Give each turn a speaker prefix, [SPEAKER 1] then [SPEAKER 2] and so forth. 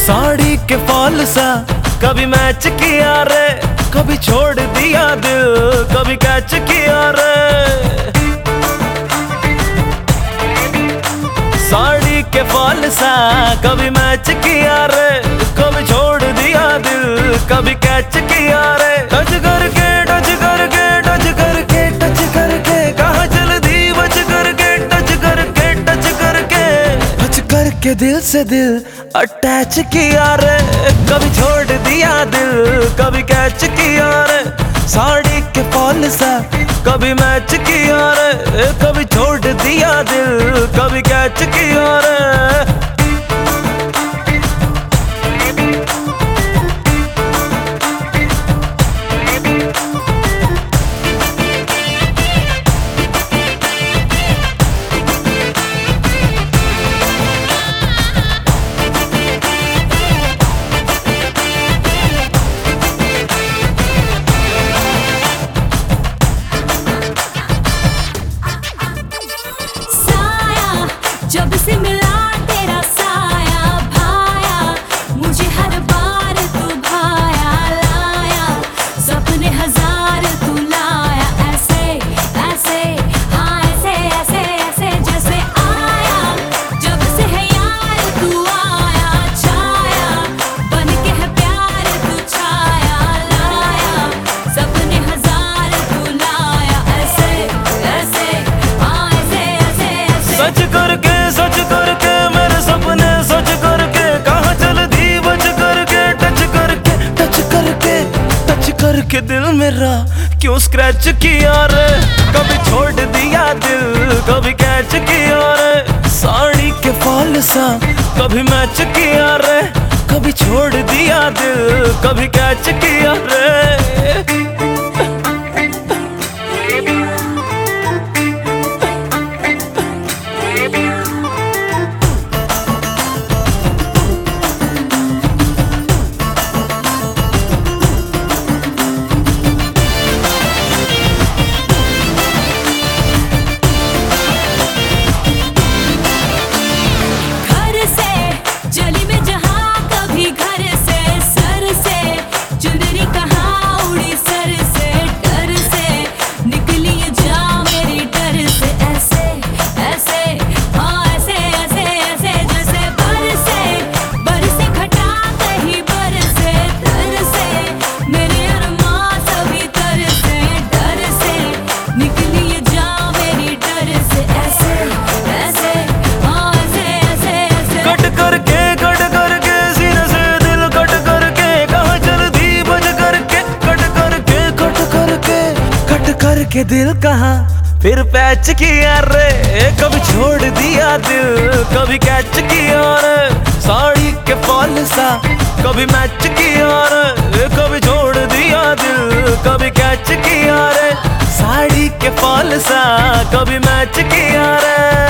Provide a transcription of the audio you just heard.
[SPEAKER 1] साड़ी के फॉल सा कभी मैच किया रे, कभी छोड़ दिया दिल, कभी कैच किया रे। साड़ी के फॉल सा कभी मैच किया रे, कभी छोड़ दिया दिल, कभी कैच किया रे। टच करके टच करके टच करके टच करके कहाँ चल दी बच करके, टच करके टच करके टच करके दिल से दिल अटैच किया रे, कभी छोड़ दिया दिल, कभी कैच किया रे। साड़ी के फॉल सा कभी मैच किया रे, कभी छोड़ दिया दिल, कभी कैच किया रे।
[SPEAKER 2] जब से मिला तेरा साया भाया, मुझे हर बार तू भाया लाया, सपने हजार तू लाया। ऐसे ऐसे हाँ ऐसे ऐसे ऐसे जैसे आया, जब से है यार तू आया छाया, बन के है प्यार तू छाया लाया, सपने हजार तू लाया। ऐसे ऐसे हाँ ऐसे ऐसे ऐसे
[SPEAKER 1] सच करके सच करके मेरे सपने सच करके कहाँ चल दी बच करके, टच करके टच करके टच करके दिल मेरा क्यों स्क्रैच किया रे। कभी छोड़ दिया दिल, कभी कैच किया रे। साड़ी के फॉल सा कभी मैच किया रे, कभी छोड़ दिया दिल, कभी कैच किया रे।
[SPEAKER 2] चली मैं जहाँ कभी घर से, सर से चुनरी कहाँ उड़ी सर से, डर से निकली जा मेरी डर से। ऐसे ऐसे हाँ ऐसे ऐसे ऐसे जैसे बरसे घटा कहीं बरसे, तर से मेरे अरमां सभी तर से, डर से निकली जा मेरी डर से। ऐसे ऐसे हाँ ऐसे ऐसे ऐसे
[SPEAKER 1] कट करके कट करके सीने से दिल कट करके कहाँ चल दी बज करके, कट करके कट करके कट करके दिल कहाँ फिर पैच किया रे। कभी छोड़ दिया दिल, कभी कैच किया रे। साड़ी के फॉल सा कभी मैच किया रे, कभी छोड़ दिया दिल, कभी कैच किया रे। साड़ी के फॉल सा कभी मैच किया रे।